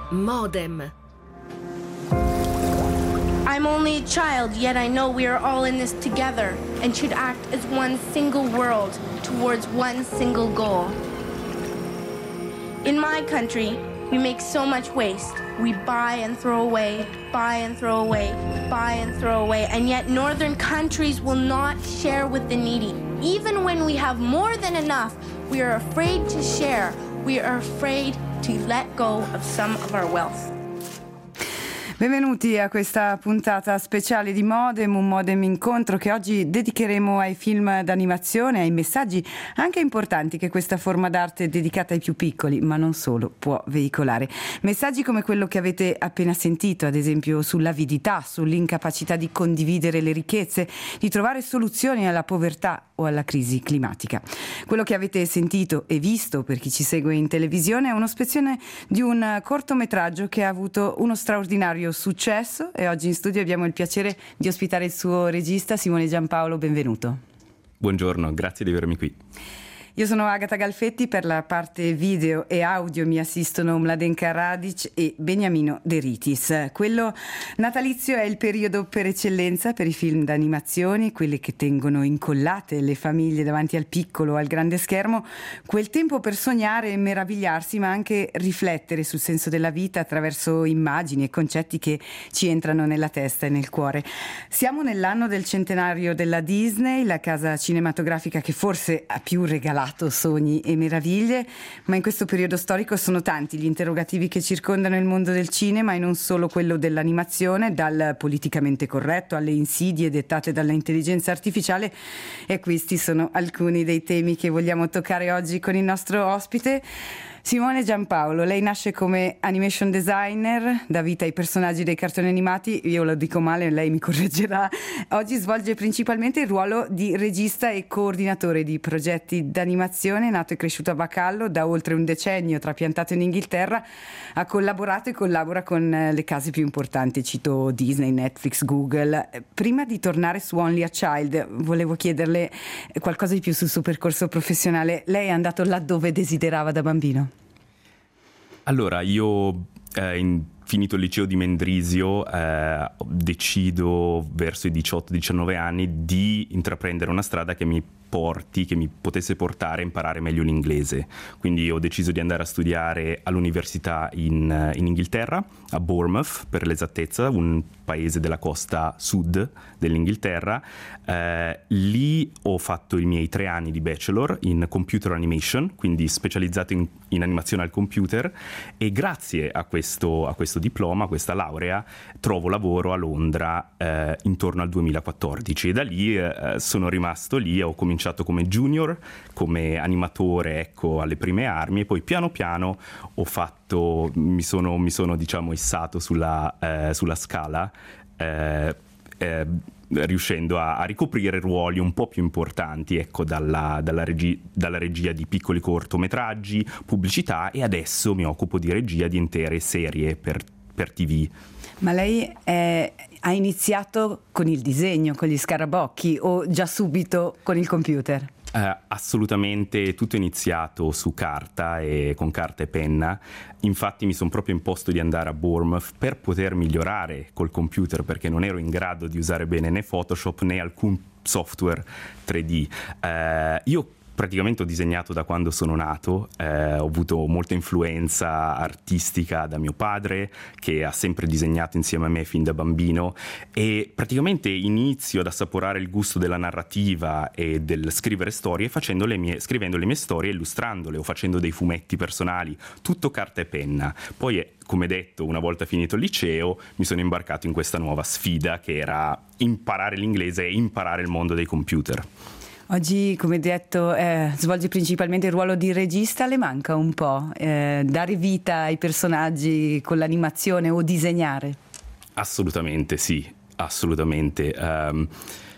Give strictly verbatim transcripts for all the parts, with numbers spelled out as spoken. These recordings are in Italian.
Modem. I'm only a child, yet I know we are all in this together and should act as one single world towards one single goal. In my country, we make so much waste. We buy and throw away, buy and throw away, buy and throw away, and yet northern countries will not share with the needy. Even when we have more than enough, we are afraid to share. We are afraid to let go of some of our wealth. Benvenuti a questa puntata speciale di Modem, un Modem incontro che oggi dedicheremo ai film d'animazione, ai messaggi anche importanti che questa forma d'arte dedicata ai più piccoli, ma non solo, può veicolare. Messaggi come quello che avete appena sentito, ad esempio sull'avidità, sull'incapacità di condividere le ricchezze, di trovare soluzioni alla povertà o alla crisi climatica. Quello che avete sentito e visto, per chi ci segue in televisione, è uno spezzone di un cortometraggio che ha avuto uno straordinario successo e oggi in studio abbiamo il piacere di ospitare il suo regista Simone Giampaolo. Benvenuto. Buongiorno, grazie di avermi qui. Io sono Agata Galfetti, per la parte video e audio mi assistono Mladenka Radic e Beniamino De Ritis. Quello natalizio è il periodo per eccellenza per i film d'animazione, quelli che tengono incollate le famiglie davanti al piccolo o al grande schermo, quel tempo per sognare e meravigliarsi, ma anche riflettere sul senso della vita attraverso immagini e concetti che ci entrano nella testa e nel cuore. Siamo nell'anno del centenario della Disney, la casa cinematografica che forse ha più regalato sogni e meraviglie, ma in questo periodo storico sono tanti gli interrogativi che circondano il mondo del cinema e non solo quello dell'animazione, dal politicamente corretto alle insidie dettate dall'intelligenza artificiale, e questi sono alcuni dei temi che vogliamo toccare oggi con il nostro ospite. Simone Giampaolo, lei nasce come animation designer, dà vita ai personaggi dei cartoni animati, io lo dico male, lei mi correggerà. Oggi svolge principalmente il ruolo di regista e coordinatore di progetti d'animazione. Nato e cresciuto a Bacallo, da oltre un decennio trapiantato in Inghilterra, ha collaborato e collabora con le case più importanti, cito Disney, Netflix, Google. Prima di tornare su Only a Child, volevo chiederle qualcosa di più sul suo percorso professionale. Lei è andato laddove desiderava da bambino? Allora, io eh, in, finito il liceo di Mendrisio eh, decido verso i diciotto diciannove anni di intraprendere una strada che mi porti, che mi potesse portare a imparare meglio l'inglese. Quindi ho deciso di andare a studiare all'università in, in Inghilterra, a Bournemouth per l'esattezza, un paese della costa sud dell'Inghilterra. Eh, lì ho fatto i miei tre anni di bachelor in computer animation, quindi specializzato in, in animazione al computer, e grazie a questo, a questo diploma, a questa laurea, trovo lavoro a Londra eh, intorno al duemilaquattordici, e da lì eh, sono rimasto lì. Ho cominciato come junior, come animatore, ecco, alle prime armi, e poi piano piano ho fatto, mi sono, mi sono diciamo issato sulla, eh, sulla scala, eh, eh, riuscendo a, a ricoprire ruoli un po' più importanti, ecco, dalla, dalla, regi, dalla regia di piccoli cortometraggi, pubblicità, e adesso mi occupo di regia di intere serie per, per tivù. Ma lei è, ha iniziato con il disegno, con gli scarabocchi, o già subito con il computer? Uh, assolutamente, tutto è iniziato su carta e con carta e penna. Infatti mi sono proprio imposto di andare a Bournemouth per poter migliorare col computer, perché non ero in grado di usare bene né Photoshop né alcun software tre D. Uh, io praticamente ho disegnato da quando sono nato, eh, ho avuto molta influenza artistica da mio padre, che ha sempre disegnato insieme a me fin da bambino, e praticamente inizio ad assaporare il gusto della narrativa e del scrivere storie facendo le mie, scrivendo le mie storie, illustrandole o facendo dei fumetti personali, tutto carta e penna. Poi, come detto, una volta finito il liceo mi sono imbarcato in questa nuova sfida che era imparare l'inglese e imparare il mondo dei computer. Oggi, come detto, eh, svolge principalmente il ruolo di regista. Le manca un po' eh, dare vita ai personaggi con l'animazione o disegnare? Assolutamente sì, assolutamente. Um,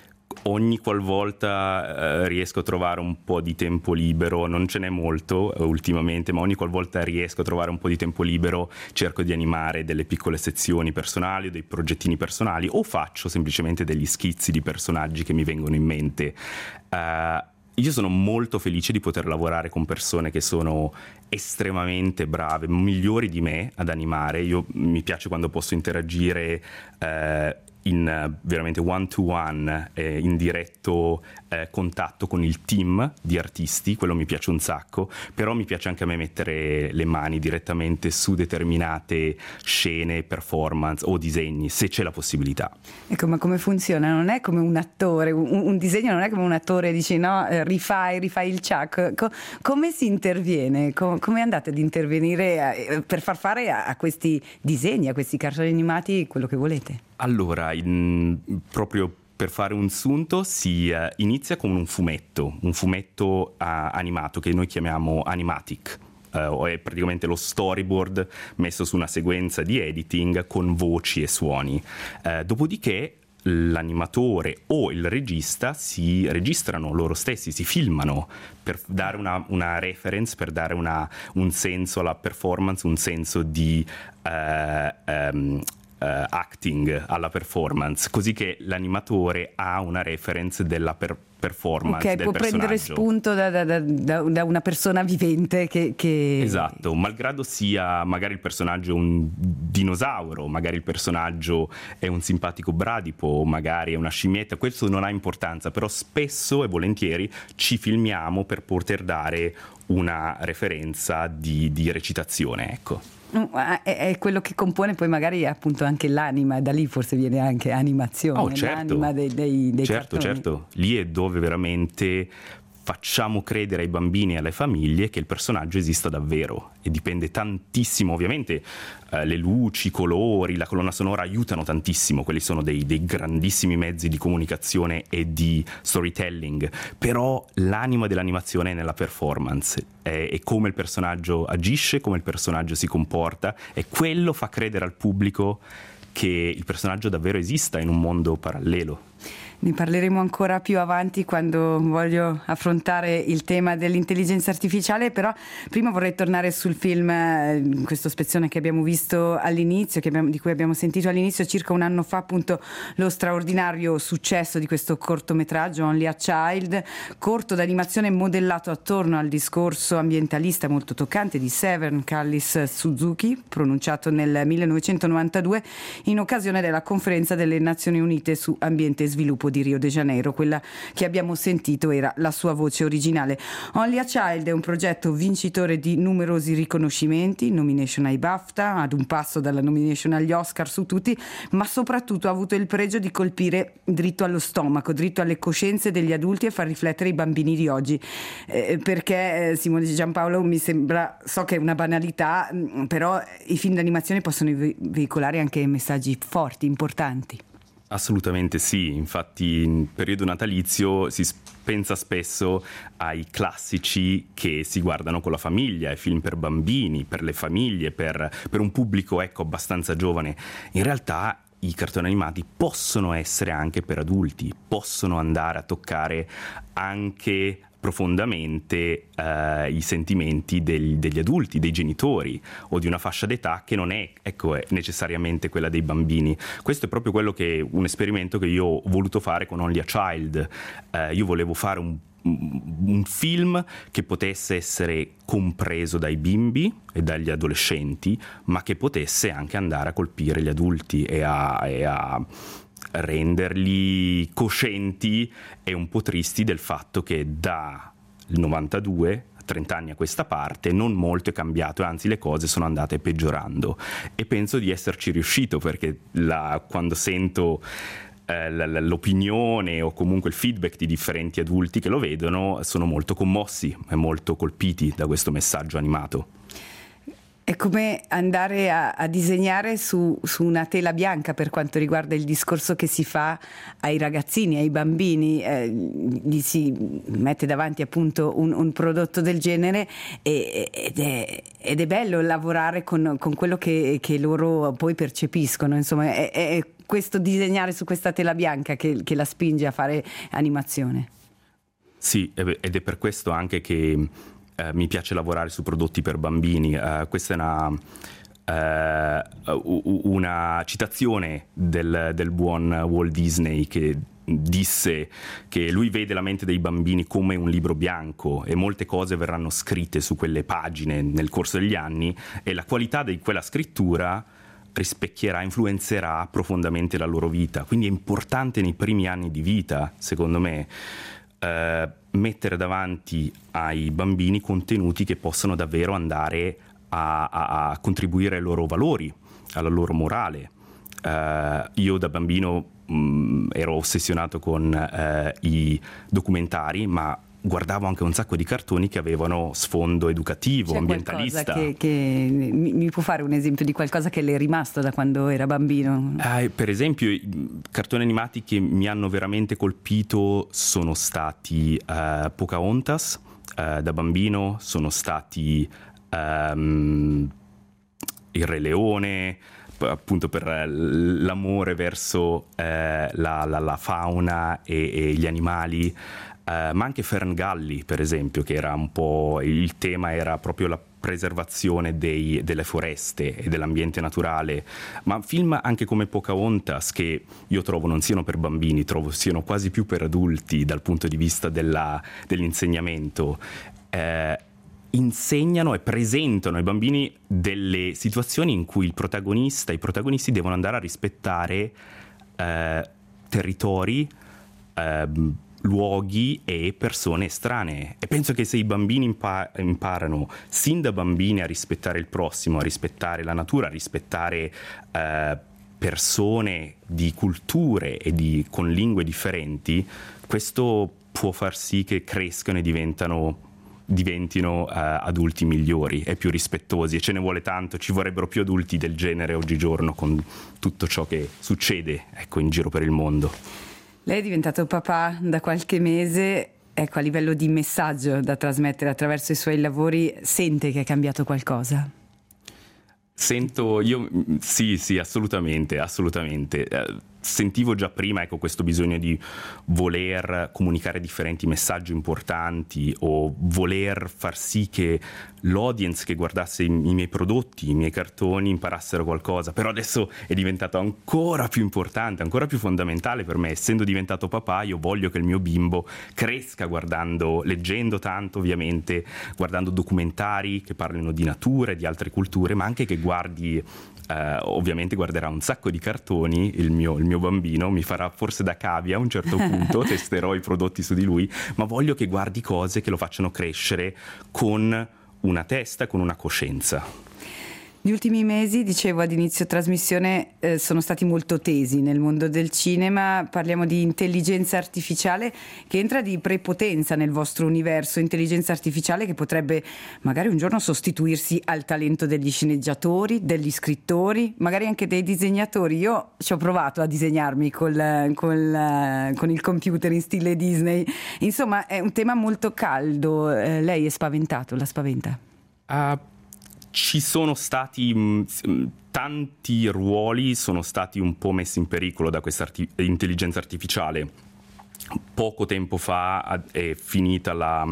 ogni qualvolta eh, riesco a trovare un po' di tempo libero, non ce n'è molto eh, ultimamente, ma ogni qualvolta riesco a trovare un po' di tempo libero cerco di animare delle piccole sezioni personali o dei progettini personali, o faccio semplicemente degli schizzi di personaggi che mi vengono in mente. Uh, Io sono molto felice di poter lavorare con persone che sono estremamente brave, migliori di me ad animare. Io mi piace quando posso interagire eh, in veramente one to one, eh, in diretto eh, contatto con il team di artisti, quello mi piace un sacco, però mi piace anche a me mettere le mani direttamente su determinate scene, performance o disegni, se c'è la possibilità. Ecco, ma come funziona? Non è come un attore, un, un disegno non è come un attore, dici no, eh, rifai, rifai il ciak. Co- come si interviene? Co- come andate ad intervenire a, per far fare a, a questi disegni, a questi cartoni animati quello che volete? Allora, in, proprio per fare un sunto si uh, inizia con un fumetto, un fumetto uh, animato che noi chiamiamo animatic. Uh, è praticamente lo storyboard messo su una sequenza di editing con voci e suoni. Uh, dopodiché l'animatore o il regista si registrano loro stessi, si filmano per dare una, una reference, per dare una, un senso alla performance, un senso di uh, um, Uh, acting alla performance, così che l'animatore ha una reference della per- performance okay, del può personaggio. Prendere spunto da, da, da, da una persona vivente che, che... Esatto, malgrado sia magari il personaggio un dinosauro, magari il personaggio è un simpatico bradipo, magari è una scimmietta, questo non ha importanza, però spesso e volentieri ci filmiamo per poter dare una referenza di, di recitazione, ecco. È quello che compone poi magari appunto anche l'anima, da lì forse viene anche animazione, oh, certo. l'anima dei, dei, dei certo, cartoni. Certo, lì è dove veramente facciamo credere ai bambini e alle famiglie che il personaggio esista davvero, e dipende tantissimo, ovviamente eh, le luci, i colori, la colonna sonora aiutano tantissimo, quelli sono dei, dei grandissimi mezzi di comunicazione e di storytelling, però l'anima dell'animazione è nella performance, è, è come il personaggio agisce, come il personaggio si comporta, e quello fa credere al pubblico che il personaggio davvero esista in un mondo parallelo. Ne parleremo ancora più avanti quando voglio affrontare il tema dell'intelligenza artificiale, però prima vorrei tornare sul film, questo spezzone che abbiamo visto all'inizio, che abbiamo, di cui abbiamo sentito all'inizio, circa un anno fa, appunto lo straordinario successo di questo cortometraggio Only a Child, corto d'animazione modellato attorno al discorso ambientalista molto toccante di Severn Callis Suzuki, pronunciato nel millenovecentonovantadue in occasione della conferenza delle Nazioni Unite su ambiente e sviluppo di Rio de Janeiro. Quella che abbiamo sentito era la sua voce originale. Only a Child è un progetto vincitore di numerosi riconoscimenti, nomination ai BAFTA, ad un passo dalla nomination agli Oscar su tutti, ma soprattutto ha avuto il pregio di colpire dritto allo stomaco, dritto alle coscienze degli adulti e far riflettere i bambini di oggi. Eh, perché eh, Simone Giampaolo, mi sembra, so che è una banalità, però i film d'animazione possono ve- veicolare anche messaggi forti, importanti. Assolutamente sì, infatti in periodo natalizio si pensa spesso ai classici che si guardano con la famiglia, ai film per bambini, per le famiglie, per, per un pubblico ecco abbastanza giovane. In realtà i cartoni animati possono essere anche per adulti, possono andare a toccare anche profondamente eh, i sentimenti del, degli adulti, dei genitori o di una fascia d'età che non è, ecco, è necessariamente quella dei bambini. Questo è proprio quello che un esperimento che io ho voluto fare con Only a Child. Eh, io volevo fare un, un film che potesse essere compreso dai bimbi e dagli adolescenti, ma che potesse anche andare a colpire gli adulti e a, e a renderli coscienti e un po' tristi del fatto che dal novantadue, trenta anni a questa parte, non molto è cambiato, anzi le cose sono andate peggiorando, e penso di esserci riuscito, perché la, quando sento eh, l'opinione o comunque il feedback di differenti adulti che lo vedono, sono molto commossi e molto colpiti da questo messaggio animato. È come andare a, a disegnare su, su una tela bianca per quanto riguarda il discorso che si fa ai ragazzini, ai bambini, eh, gli si mette davanti appunto un, un prodotto del genere e, ed, è, ed è bello lavorare con, con quello che, che loro poi percepiscono, insomma è, è questo disegnare su questa tela bianca che, che la spinge a fare animazione. Sì, ed è per questo anche che Uh, mi piace lavorare su prodotti per bambini. Uh, questa è una, uh, una citazione del, del buon Walt Disney che disse che lui vede la mente dei bambini come un libro bianco e molte cose verranno scritte su quelle pagine nel corso degli anni e la qualità di quella scrittura rispecchierà, influenzerà profondamente la loro vita. Quindi è importante nei primi anni di vita, secondo me, eh, mettere davanti ai bambini contenuti che possono davvero andare a, a, a contribuire ai loro valori, alla loro morale. Uh, io da bambino mh, ero ossessionato con uh, i documentari, ma guardavo anche un sacco di cartoni che avevano sfondo educativo, c'è ambientalista. Che, che mi, mi può fare un esempio di qualcosa che le è rimasto da quando era bambino? Uh, per esempio, i cartoni animati che mi hanno veramente colpito sono stati uh, Pocahontas, uh, da bambino sono stati um, Il Re Leone, appunto per l'amore verso eh, la, la, la fauna e, e gli animali, eh, ma anche Ferngully, per esempio, che era un po', il tema era proprio la preservazione dei, delle foreste e dell'ambiente naturale, ma film anche come Pocahontas, che io trovo non siano per bambini, trovo siano quasi più per adulti dal punto di vista della, dell'insegnamento, eh, insegnano e presentano ai bambini delle situazioni in cui il protagonista, i protagonisti devono andare a rispettare eh, territori, eh, luoghi e persone estranee. E penso che se i bambini impa- imparano sin da bambini a rispettare il prossimo, a rispettare la natura, a rispettare eh, persone di culture e di, con lingue differenti, questo può far sì che crescano e diventano diventino uh, adulti migliori e più rispettosi, e ce ne vuole tanto, ci vorrebbero più adulti del genere oggigiorno con tutto ciò che succede, ecco, in giro per il mondo. Lei è diventato papà da qualche mese, ecco, a livello di messaggio da trasmettere attraverso i suoi lavori, sente che è cambiato qualcosa? Sento, io sì, sì, assolutamente, assolutamente. Eh, sentivo già prima, ecco, questo bisogno di voler comunicare differenti messaggi importanti o voler far sì che l'audience che guardasse i, i miei prodotti, i miei cartoni, imparassero qualcosa. Però adesso è diventato ancora più importante, ancora più fondamentale per me. Essendo diventato papà, io voglio che il mio bimbo cresca guardando, leggendo tanto ovviamente, guardando documentari che parlino di natura e di altre culture, ma anche che guardi, eh, ovviamente guarderà un sacco di cartoni, il mio, il mio bambino, mi farà forse da cavia a un certo punto, testerò i prodotti su di lui, ma voglio che guardi cose che lo facciano crescere con una testa, con una coscienza. Gli ultimi mesi, dicevo ad inizio trasmissione, eh, sono stati molto tesi nel mondo del cinema. Parliamo di intelligenza artificiale che entra di prepotenza nel vostro universo, intelligenza artificiale che potrebbe magari un giorno sostituirsi al talento degli sceneggiatori, degli scrittori, magari anche dei disegnatori. Io ci ho provato a disegnarmi col, col, con il computer in stile Disney. Insomma, è un tema molto caldo. Eh, lei è spaventato, la spaventa? Uh, Ci sono stati mh, tanti ruoli, sono stati un po' messi in pericolo da questa arti- intelligenza artificiale. Poco tempo fa è finita la,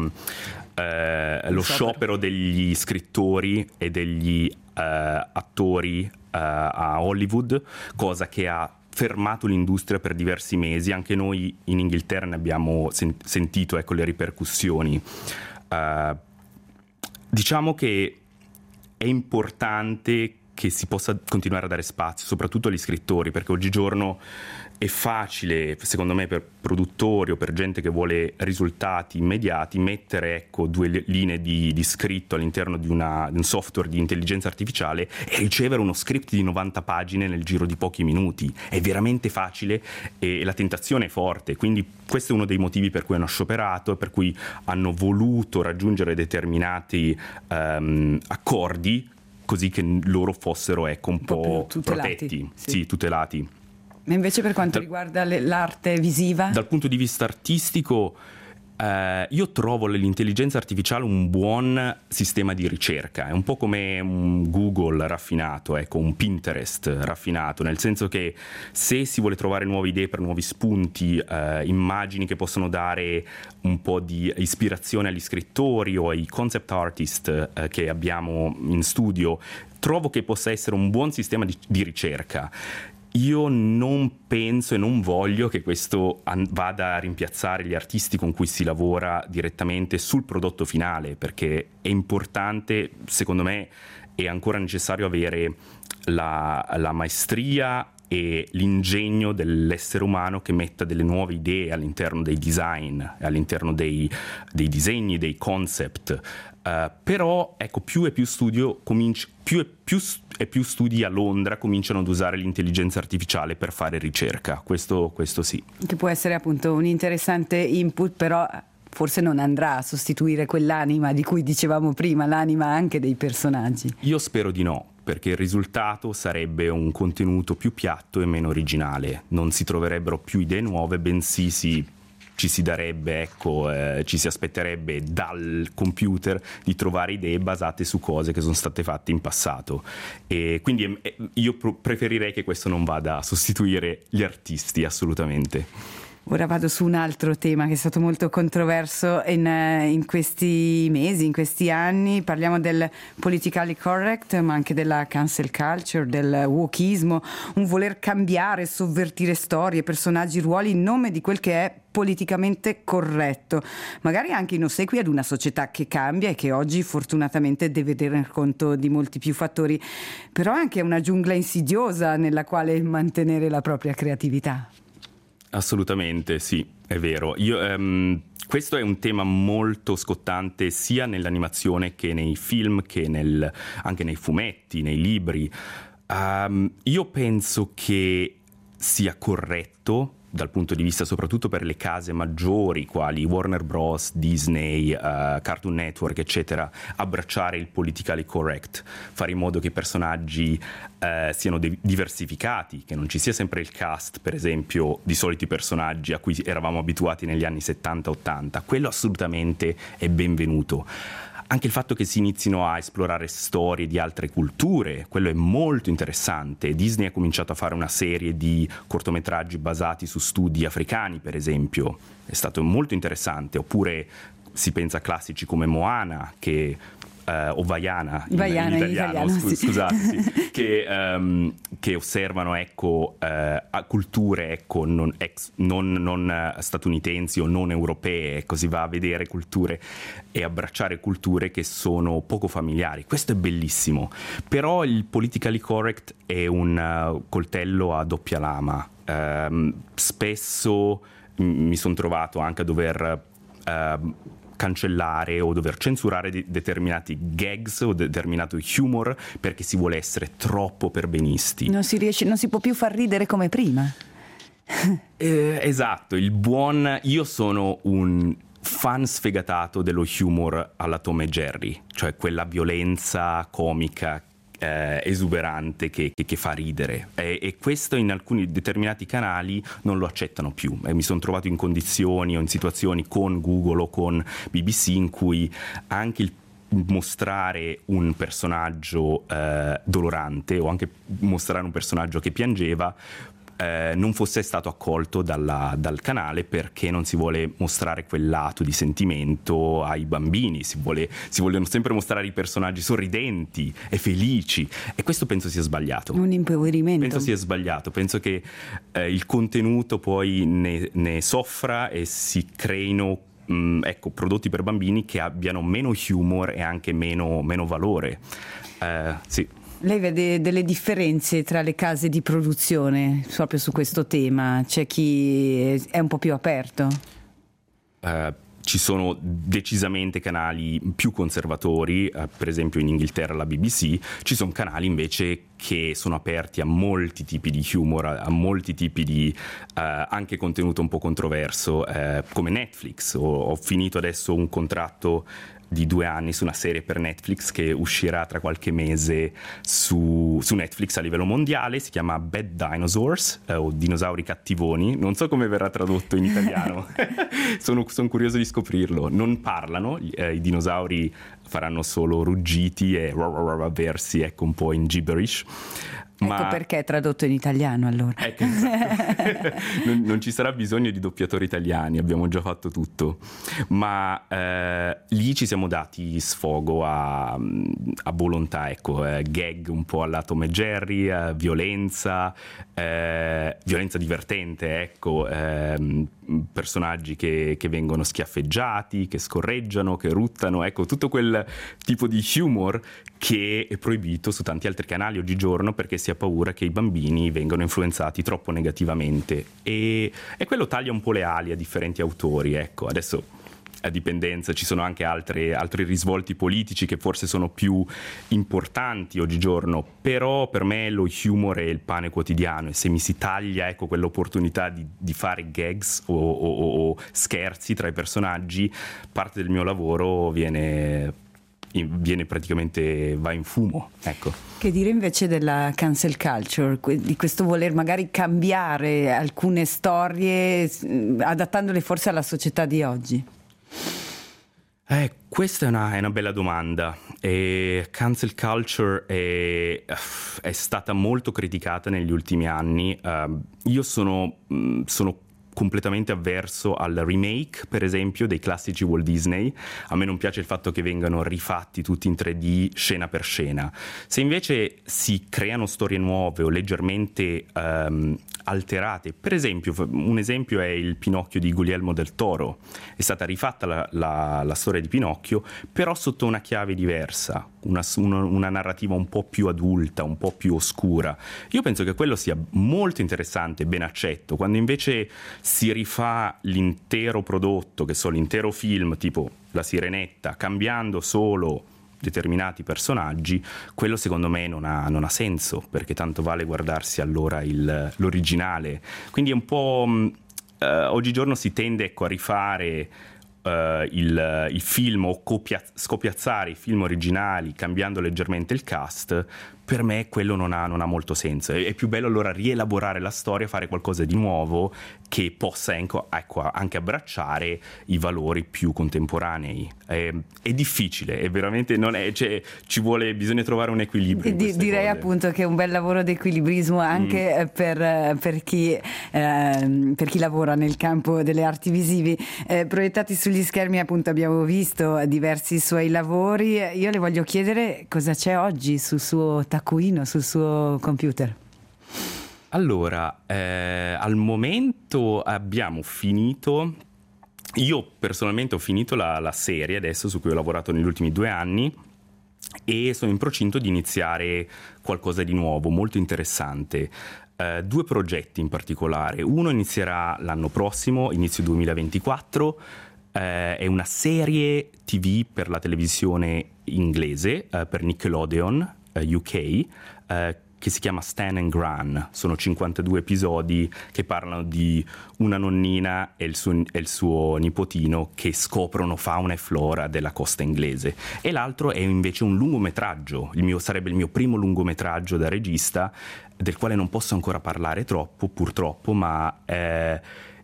eh, lo sciopero degli scrittori e degli eh, attori eh, a Hollywood, cosa che ha fermato l'industria per diversi mesi. Anche noi in Inghilterra ne abbiamo sen- sentito, ecco, le ripercussioni. Uh, diciamo che è importante che si possa continuare a dare spazio, soprattutto agli scrittori, perché oggigiorno è facile, secondo me, per produttori o per gente che vuole risultati immediati, mettere, ecco, due linee di, di scritto all'interno di, una, di un software di intelligenza artificiale e ricevere uno script di novanta pagine nel giro di pochi minuti. È veramente facile e la tentazione è forte, quindi questo è uno dei motivi per cui hanno scioperato e per cui hanno voluto raggiungere determinati um, accordi, così che loro fossero, ecco, un, un po', po tutelati, protetti, sì. sì, tutelati. E invece per quanto da, riguarda le, l'arte visiva? Dal punto di vista artistico, eh, io trovo l'intelligenza artificiale un buon sistema di ricerca. È un po' come un Google raffinato, ecco, un Pinterest raffinato, nel senso che se si vuole trovare nuove idee per nuovi spunti, eh, immagini che possono dare un po' di ispirazione agli scrittori o ai concept artist eh, che abbiamo in studio, trovo che possa essere un buon sistema di, di ricerca. Io non penso e non voglio che questo an- vada a rimpiazzare gli artisti con cui si lavora direttamente sul prodotto finale, perché è importante, secondo me, è ancora necessario avere la, la maestria e l'ingegno dell'essere umano che metta delle nuove idee all'interno dei design, all'interno dei, dei disegni, dei concept. Uh, però ecco, più e più studio cominci- più e più, e più studi a Londra cominciano ad usare l'intelligenza artificiale per fare ricerca, questo, questo sì. Che può essere appunto un interessante input, però forse non andrà a sostituire quell'anima di cui dicevamo prima, l'anima anche dei personaggi. Io spero di no, perché il risultato sarebbe un contenuto più piatto e meno originale. Non si troverebbero più idee nuove, bensì si, ci si darebbe, ecco, eh, ci si aspetterebbe dal computer di trovare idee basate su cose che sono state fatte in passato. E quindi eh, io preferirei che questo non vada a sostituire gli artisti, assolutamente. Ora vado su un altro tema che è stato molto controverso in, in questi mesi, in questi anni. Parliamo del politically correct, ma anche della cancel culture, del wokismo, un voler cambiare, sovvertire storie, personaggi, ruoli in nome di quel che è politicamente corretto, magari anche in ossequio ad una società che cambia e che oggi fortunatamente deve tener conto di molti più fattori, però è anche una giungla insidiosa nella quale mantenere la propria creatività. Assolutamente, sì, è vero. Io, um, questo è un tema molto scottante sia nell'animazione che nei film, che nel, anche nei fumetti, nei libri. Um, io penso che sia corretto, dal punto di vista soprattutto per le case maggiori quali Warner Bros, Disney, uh, Cartoon Network eccetera, abbracciare il politically correct, fare in modo che i personaggi uh, siano de- diversificati, che non ci sia sempre il cast per esempio di soliti personaggi a cui eravamo abituati negli anni settanta ottanta. Quello assolutamente è benvenuto. Anche il fatto che si inizino a esplorare storie di altre culture, quello è molto interessante. Disney ha cominciato a fare una serie di cortometraggi basati su studi africani, per esempio. È stato molto interessante. Oppure si pensa a classici come Moana, che Uh, o Vaiana in, Vaiana, in italiano, in italiano scu- sì. scusate, sì, che, um, che osservano ecco, uh, culture ecco, non, ex, non, non statunitensi o non europee, ecco, si va a vedere culture e abbracciare culture che sono poco familiari. Questo è bellissimo, però il politically correct è un uh, coltello a doppia lama. Uh, spesso m- mi sono trovato anche a dover uh, cancellare o dover censurare de- determinati gags o determinato humor perché si vuole essere troppo perbenisti. Non si riesce, non si può più far ridere come prima. eh, esatto, il buon... Io sono un fan sfegatato dello humor alla Tom e Jerry, cioè quella violenza comica Eh, esuberante che, che, che fa ridere e, e questo in alcuni determinati canali non lo accettano più e mi sono trovato in condizioni o in situazioni con Google o con B B C in cui anche il mostrare un personaggio eh, dolorante o anche mostrare un personaggio che piangeva Eh, non fosse stato accolto dalla, dal canale perché non si vuole mostrare quel lato di sentimento ai bambini, si, vuole, si vogliono sempre mostrare i personaggi sorridenti e felici e questo penso sia sbagliato. Un impoverimento. Penso sia sbagliato, penso che eh, il contenuto poi ne, ne soffra e si creino mh, ecco, prodotti per bambini che abbiano meno humor e anche meno, meno valore. Eh, sì. Lei vede delle differenze tra le case di produzione proprio su questo tema? C'è chi è un po' più aperto? Uh, ci sono decisamente canali più conservatori, uh, per esempio in Inghilterra la B B C, ci sono canali invece che sono aperti a molti tipi di humor, a, a molti tipi di uh, anche contenuto un po' controverso, uh, come Netflix. Ho, ho finito adesso un contratto di due anni su una serie per Netflix che uscirà tra qualche mese su, su Netflix a livello mondiale, si chiama Bad Dinosaurs eh, o Dinosauri cattivoni, non so come verrà tradotto in italiano. sono, sono curioso di scoprirlo. Non parlano, eh, i dinosauri faranno solo ruggiti e versi ecco un po' in gibberish. Ma... Ecco perché è tradotto in italiano allora. Ecco, esatto. non, non ci sarà bisogno di doppiatori italiani, abbiamo già fatto tutto. Ma eh, lì ci siamo dati sfogo a, a volontà, ecco, eh, gag un po' alla Tom e Jerry, eh, violenza, eh, violenza divertente, ecco, eh, personaggi che, che vengono schiaffeggiati, che scorreggiano, che ruttano, ecco, tutto quel tipo di humor che è proibito su tanti altri canali oggigiorno perché si ha paura che i bambini vengano influenzati troppo negativamente, e, e quello taglia un po' le ali a differenti autori, ecco. Adesso a dipendenza ci sono anche altre, altri risvolti politici che forse sono più importanti oggigiorno, però per me lo humor è il pane quotidiano, e se mi si taglia, ecco, quell'opportunità di, di fare gags o, o, o scherzi tra i personaggi, parte del mio lavoro viene... viene praticamente va in fumo, ecco. Che dire invece della cancel culture, di questo voler magari cambiare alcune storie adattandole forse alla società di oggi? Eh, questa è una, è una bella domanda. E cancel culture è, è stata molto criticata negli ultimi anni. Uh, io sono, sono completamente avverso al remake, per esempio, dei classici Walt Disney. A me non piace il fatto che vengano rifatti tutti in tre D, scena per scena. Se invece si creano storie nuove o leggermente um, alterate, per esempio, un esempio è il Pinocchio di Guglielmo del Toro. È stata rifatta la, la, la storia di Pinocchio, però sotto una chiave diversa, una, una, una narrativa un po' più adulta, un po' più oscura. Io penso che quello sia molto interessante e ben accetto, quando invece si rifà l'intero prodotto, che so, l'intero film, tipo La Sirenetta, cambiando solo determinati personaggi, quello secondo me non ha, non ha senso, perché tanto vale guardarsi allora il, l'originale. Quindi è un po' eh, oggigiorno si tende, ecco, a rifare Uh, il, il film o copia, scopiazzare i film originali cambiando leggermente il cast. Per me quello non ha, non ha molto senso. È, è più bello allora rielaborare la storia, fare qualcosa di nuovo che possa, ecco, ecco, anche abbracciare i valori più contemporanei. È, è difficile, è veramente non è, cioè, ci vuole, bisogna trovare un equilibrio. Di, direi cose. Appunto che è un bel lavoro di equilibrismo anche mm. per, per, chi, eh, per chi lavora nel campo delle arti visivi. Eh, proiettati sugli schermi, appunto, abbiamo visto diversi suoi lavori. Io le voglio chiedere cosa c'è oggi sul suo taccuino, sul suo computer. Allora, eh, al momento abbiamo finito, io personalmente ho finito la, la serie adesso su cui ho lavorato negli ultimi due anni, e sono in procinto di iniziare qualcosa di nuovo, molto interessante. Uh, due progetti in particolare. Uno inizierà l'anno prossimo, inizio duemilaventiquattro, uh, è una serie tivù per la televisione inglese, uh, per Nickelodeon uh, U K, uh, che si chiama Stan and Gran. Sono cinquantadue episodi che parlano di una nonnina e il suo, e il suo nipotino che scoprono fauna e flora della costa inglese. E l'altro è invece un lungometraggio, il mio, sarebbe il mio primo lungometraggio da regista, del quale non posso ancora parlare troppo, purtroppo, ma eh,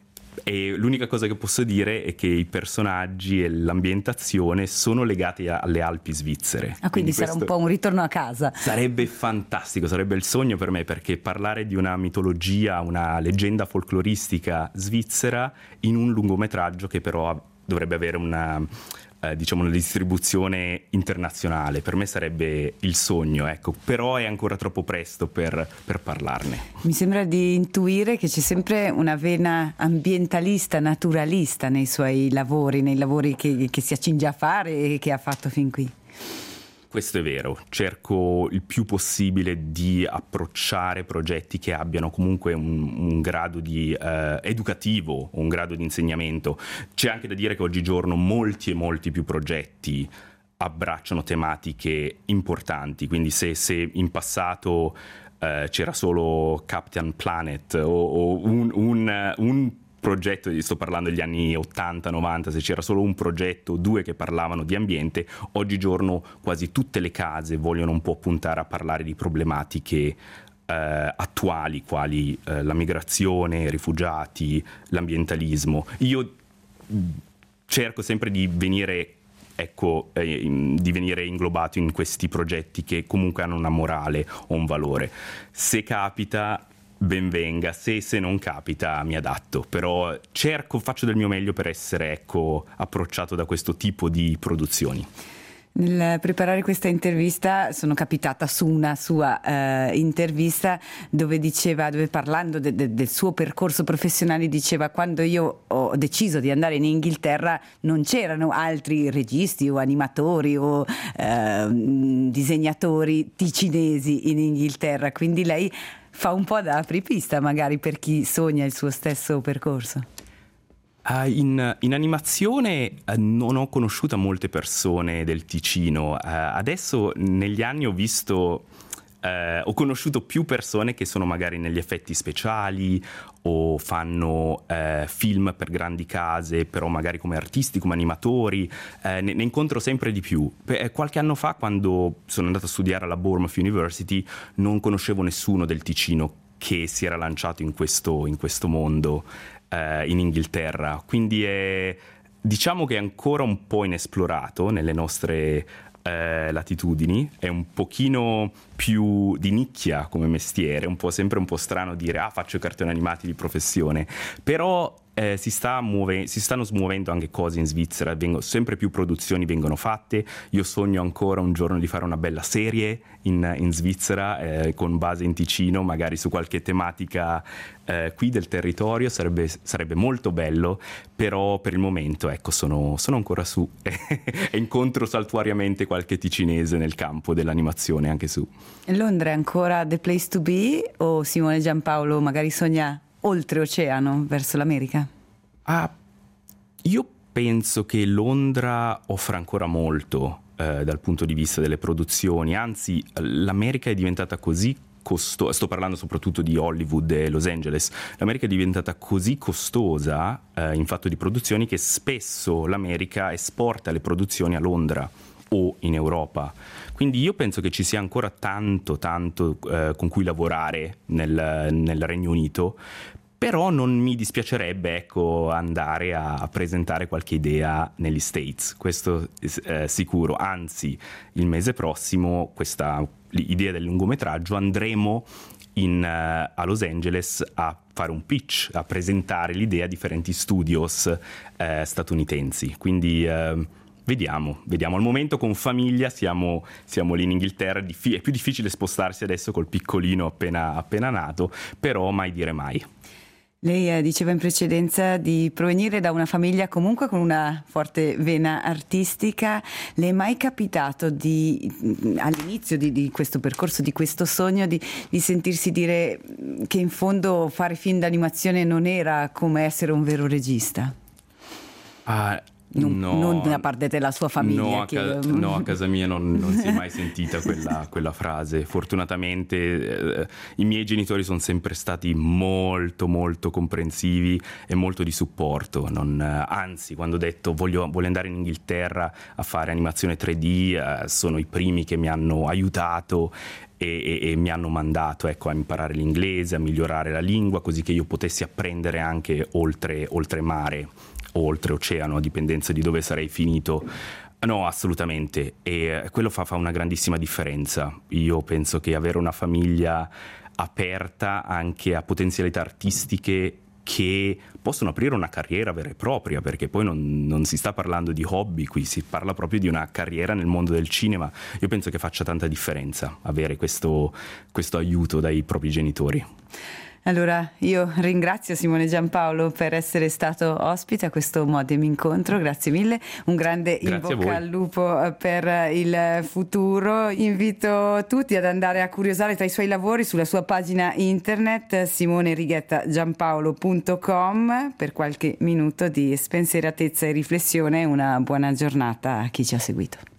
e l'unica cosa che posso dire è che i personaggi e l'ambientazione sono legati a, alle Alpi svizzere. Ah, quindi, quindi sarà un po' un ritorno a casa. Sarebbe fantastico, sarebbe il sogno per me, perché parlare di una mitologia, una leggenda folcloristica svizzera in un lungometraggio che però dovrebbe avere una, eh, diciamo, una distribuzione internazionale, per me sarebbe il sogno, ecco, però è ancora troppo presto per, per parlarne. Mi sembra di intuire che c'è sempre una vena ambientalista, naturalista nei suoi lavori, nei lavori che, che si accinge a fare e che ha fatto fin qui. Questo è vero, cerco il più possibile di approcciare progetti che abbiano comunque un, un grado di eh, educativo, un grado di insegnamento. C'è anche da dire che oggigiorno molti e molti più progetti abbracciano tematiche importanti, quindi se, se in passato eh, c'era solo Captain Planet o, o un, un, un progetto, sto parlando degli anni ottanta novanta, se c'era solo un progetto o due che parlavano di ambiente, oggigiorno quasi tutte le case vogliono un po' puntare a parlare di problematiche eh, attuali, quali eh, la migrazione, i rifugiati, l'ambientalismo. Io cerco sempre di venire ecco, eh, di venire inglobato in questi progetti che comunque hanno una morale o un valore. Se capita, ben venga, se, se non capita mi adatto, però cerco, faccio del mio meglio per essere, ecco, approcciato da questo tipo di produzioni. Nel preparare questa intervista sono capitata su una sua eh, intervista dove diceva, dove parlando de, de, del suo percorso professionale, diceva: quando io ho deciso di andare in Inghilterra non c'erano altri registi o animatori o eh, disegnatori ticinesi in Inghilterra, quindi lei fa un po' da apripista magari per chi sogna il suo stesso percorso. Uh, in, in animazione uh, non ho conosciuto molte persone del Ticino. Uh, adesso negli anni ho visto, uh, ho conosciuto più persone che sono magari negli effetti speciali o fanno uh, film per grandi case, però magari come artisti, come animatori. Uh, ne, ne incontro sempre di più. P- qualche anno fa, quando sono andato a studiare alla Bournemouth University, non conoscevo nessuno del Ticino che si era lanciato in questo, in questo mondo in Inghilterra, quindi è, diciamo che è ancora un po' inesplorato nelle nostre eh, latitudini, è un pochino più di nicchia come mestiere, un po' sempre un po' strano dire ah faccio cartoni animati di professione, però eh, si, sta muove- si stanno smuovendo anche cose in Svizzera, vengo- sempre più produzioni vengono fatte. Io sogno ancora un giorno di fare una bella serie in, in Svizzera eh, con base in Ticino, magari su qualche tematica eh, qui del territorio, sarebbe, sarebbe molto bello, però per il momento ecco sono, sono ancora su e incontro saltuariamente qualche ticinese nel campo dell'animazione anche su. Londra è ancora the place to be o Simone Giampaolo magari sogna oltreoceano verso l'America? Ah, io penso che Londra offra ancora molto eh, dal punto di vista delle produzioni, anzi l'America è diventata così costosa, sto parlando soprattutto di Hollywood e Los Angeles, l'America è diventata così costosa eh, in fatto di produzioni che spesso l'America esporta le produzioni a Londra o in Europa, quindi io penso che ci sia ancora tanto tanto eh, con cui lavorare nel, nel Regno Unito, però non mi dispiacerebbe ecco andare a, a presentare qualche idea negli States, questo eh, sicuro, anzi il mese prossimo questa idea del lungometraggio andremo in, uh, a Los Angeles a fare un pitch, a presentare l'idea a differenti studios uh, statunitensi, quindi uh, Vediamo, vediamo. Al momento con famiglia siamo, siamo lì in Inghilterra, è più difficile spostarsi adesso col piccolino appena, appena nato, però mai dire mai. Lei eh, diceva in precedenza di provenire da una famiglia comunque con una forte vena artistica. Le è mai capitato di, all'inizio di, di questo percorso, di questo sogno, di, di sentirsi dire che in fondo fare film d'animazione non era come essere un vero regista? Ah, Non, no, non da parte della sua famiglia. No, a, che... casa, no, a casa mia non, non si è mai sentita quella, quella frase. Fortunatamente eh, i miei genitori sono sempre stati molto molto comprensivi e molto di supporto. Non, eh, anzi, quando ho detto voglio, voglio andare in Inghilterra a fare animazione tre D, eh, sono i primi che mi hanno aiutato e, e, e mi hanno mandato ecco, a imparare l'inglese, a migliorare la lingua, così che io potessi apprendere anche oltre, oltre mare o oltreoceano, a dipendenza di dove sarei finito. No, assolutamente, e quello fa, fa una grandissima differenza. Io penso che avere una famiglia aperta anche a potenzialità artistiche che possono aprire una carriera vera e propria, perché poi non, non si sta parlando di hobby, qui si parla proprio di una carriera nel mondo del cinema. Io penso che faccia tanta differenza avere questo, questo aiuto dai propri genitori. Allora io ringrazio Simone Giampaolo per essere stato ospite a questo Modem Incontro, grazie mille, un grande in bocca al lupo per il futuro. Invito tutti ad andare a curiosare tra i suoi lavori sulla sua pagina internet simone righetta giampaolo punto com per qualche minuto di spensieratezza e riflessione. Una buona giornata a chi ci ha seguito.